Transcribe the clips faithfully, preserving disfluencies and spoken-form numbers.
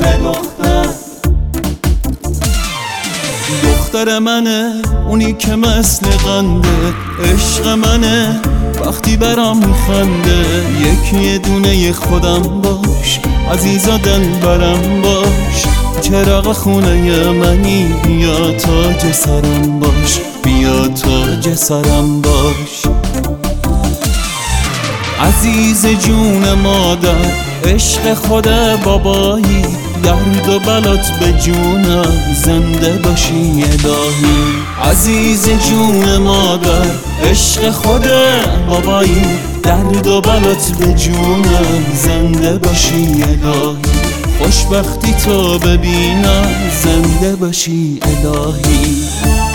خونه دختر دختر منه، اونی که مثل قنده، عشق منه وقتی برام میخنده. یکی یه دونه خودم باش، عزیزا دل برم باش. چراغ خونه منی، بیا تاج سرم باش، بیا تاج سرم باش. عزیز جون مادر، عشق خود بابایی، درد و بلات به جونم، زنده باشی الهی. عزیز جون مادر، عشق خود بابایی، درد و بلات به جونم، زنده باشی الهی. خوشبختی تو ببینم، زنده باشی الهی.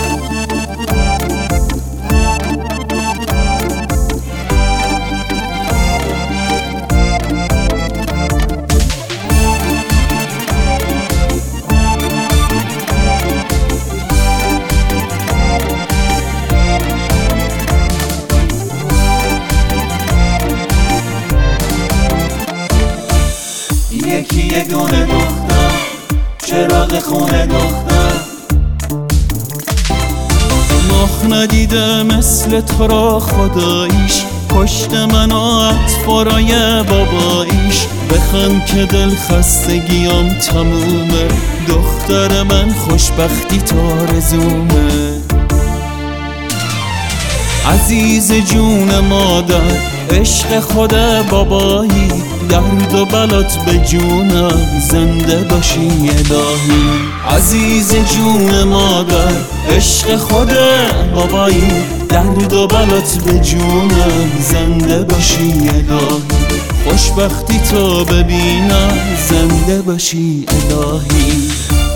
یکی یه دونه دختر، چراغ خونه دختر. مخ ندیده مثل تو را خداییش، پشت من و اطفارای باباییش. بخند که دل خستگیام تمومه، دختر من خوشبختی تا رزومه. عزیز جون مادر، عشق خود بابایی، درد و بلات به جونم، زنده باشی الهی. عزیز جون مادر، عشق خود بابایی، درد و بلات به جونم، زنده باشی الهی. خوشبختی تو ببینم، زنده باشی الهی.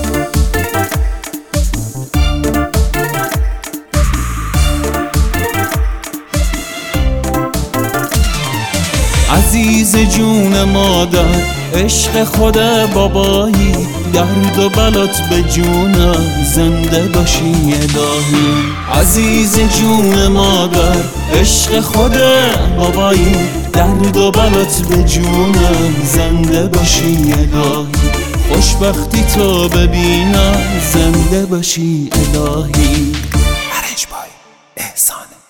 عزیز جون مادر، عشق خود بابایی، درد و بلات به جونم، زنده باشی الهی. عزیز جون مادر، عشق خود بابایی، درد و بلات به جونم، زنده باشی الهی. خوشبختی تو ببینم، زنده باشی الهی. ارنج بای احسان.